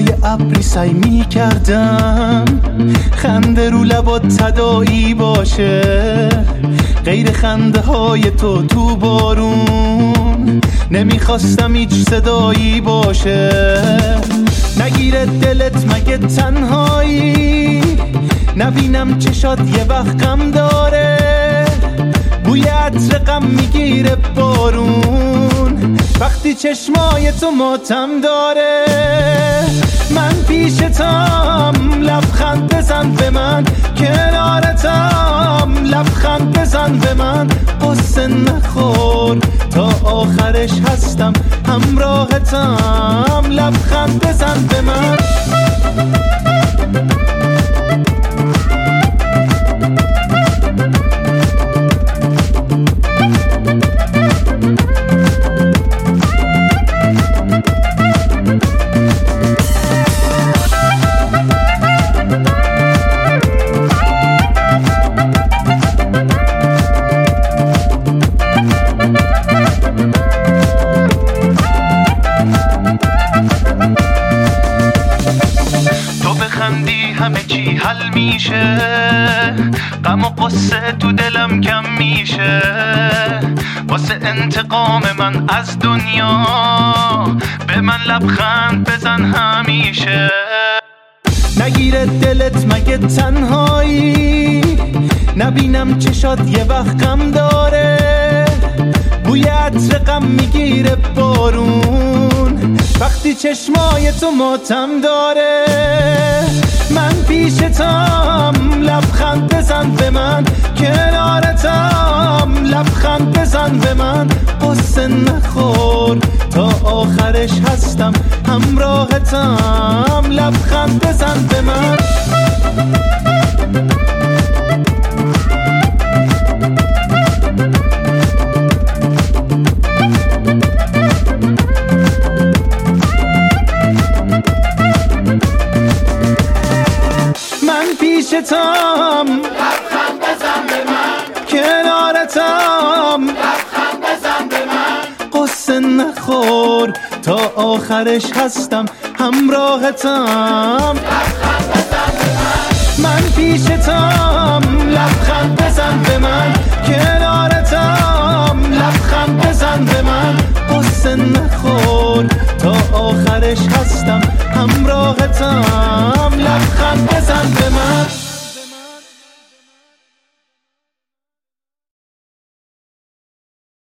لای ابری سعی می کردم خنده رو لبات تداعی باشه، غیر خنده های تو بارون نمیخواستم هیچ صدایی باشه. نگیره دلت مگه تنهایی، نبینم چشات یه وقت غم داره، بوی عطر غم میگیره بارون وقتی چشمای تو ماتم داره. من پیشتم لبخند بزن به من، کنارتم لبخند بزن به من، قصه نخور تا آخرش هستم همراهتم، لبخند بزن به من. همه چی حل میشه، غم و قصه تو دلم کم میشه، واسه انتقام من از دنیا به من لبخند بزن همیشه. نگیره دلت مگه تنهایی، نبینم چشات یه وقت غم داره، بوی عطر غم میگیره بارون وقتی چشمای تو ماتم داره. من پیشتم لبخند بزن به من، کنارتم لبخند بزن به من، قصه نخور تا آخرش هستم همراهتم، لبخند بزن به من. پیشتم لبخند بزن به من، کنارتم لبخند بزن به من، قصه نخور تا آخرش هستم همراهتم، لبخند بزن به من. من پیشتم لبخند بزن به من، کنارتم لبخند بزن به من، قصه نخور تا آخرش هستم همراهتم.